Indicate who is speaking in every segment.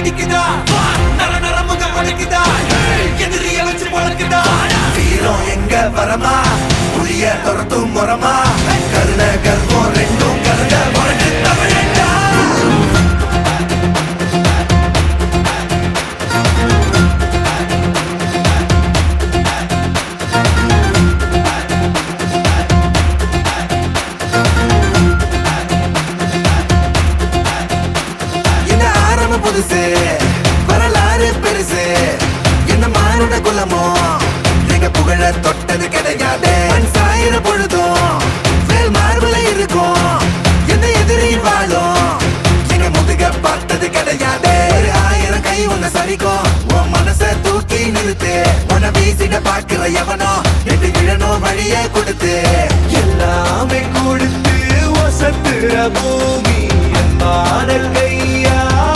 Speaker 1: வெடிக்குதா நர நரமுக உடைக்குதா எதிரிய வச்சு பொழக்குதா வீரம் எங்க வரமா புளிய துரத்தும் முறமா கருண கர்வம் ரெண்டும் கருண முரட்டு தமிழண்டா புதுசு வரலாறு பெருசு என்ன மானுட குலமோ எங்க புகழ தொட்டது கிடையாது சாயிர பொழுதும் வேல் மார்புல இருக்கும் எந்த எதிரி வாழும் எங்க முதுக பார்த்தது கிடையாது 1000 கை உன்னை சரிக்கும் உன் மனச தூக்கி நிறுத்து உன்னை வீசிட பாக்குற எவனோ எட்டு விழணும் வழிய கொடுத்து எல்லாமே கொடுத்து வசத்துற பூமி மாடல் கையா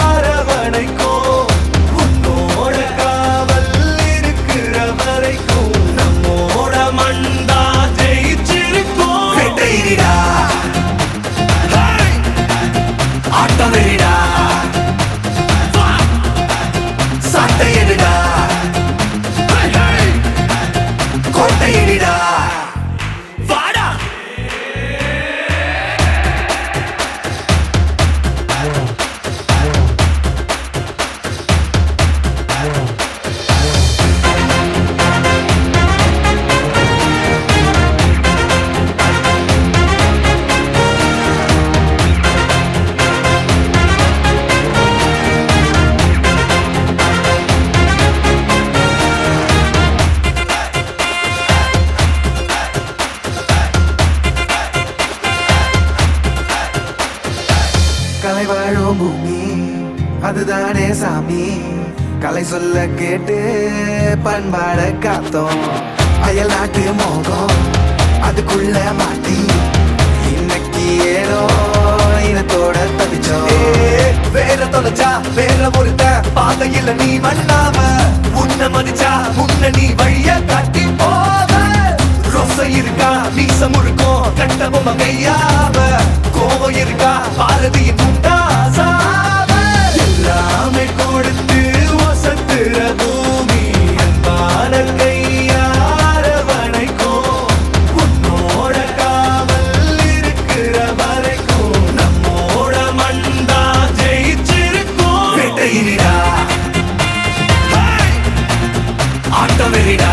Speaker 1: கலை வாழும் பூமி அதுதானே சாமி கலை சொல்ல கேட்டு பண்பாட காத்தோம் அயல் நாட்டு மோகம் அதுக்குள்ள மாட்டி இன்னைக்கு ஏனோ இனத்தோட தவிச்சோம் வேற தொலைச்சா வேற ஒருத்த பாதையில நீ மண்ணாம உன்ன மதிச்சா முன்ன நீ வழிய காட்டி போத ரோசை இருக்கா மீசம் இருக்கும் கட்ட பொம்மை கையாவ கோவம் இருக்கா பாரதியின் முண்டாசாவ எல்லாமே கொடுத்து வசத்துற பூமி அன்பான கையார வணைக்கும் உன்னோட காவல் இருக்கிற வரைக்கும் நம்மோட மண்டா ஜெயிச்சிருக்கும் வேட்டையிடா ஆட்டம் வெறிடா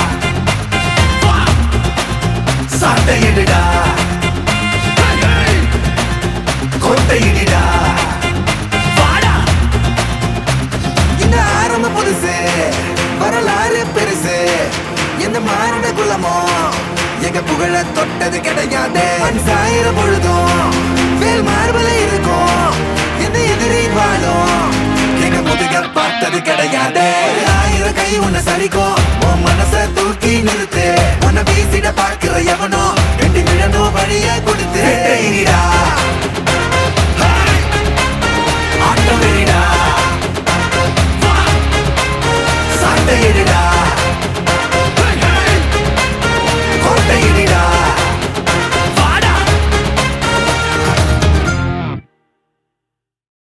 Speaker 1: சாட்டையிடா கோட்டையிடா வாடா இந்த ஆரம்ப புதுசு வரலாறு பெருசு எந்த மானுட குலமோ எங்க புகழ தொட்டது கிடையாது சாயிர பொழுதும் வேல் மார்புல இருக்கும் எந்த எதிரி வாழும் எங்க முதுக பார்த்தது கிடையாது 1000 கை உன்னை சரிக்கும் உன் மனச தூக்கி நிறுத்து உன்னை வீசிட பார்க்கிற எவனோ எட்டு விழணும் வழிய கொடுத்து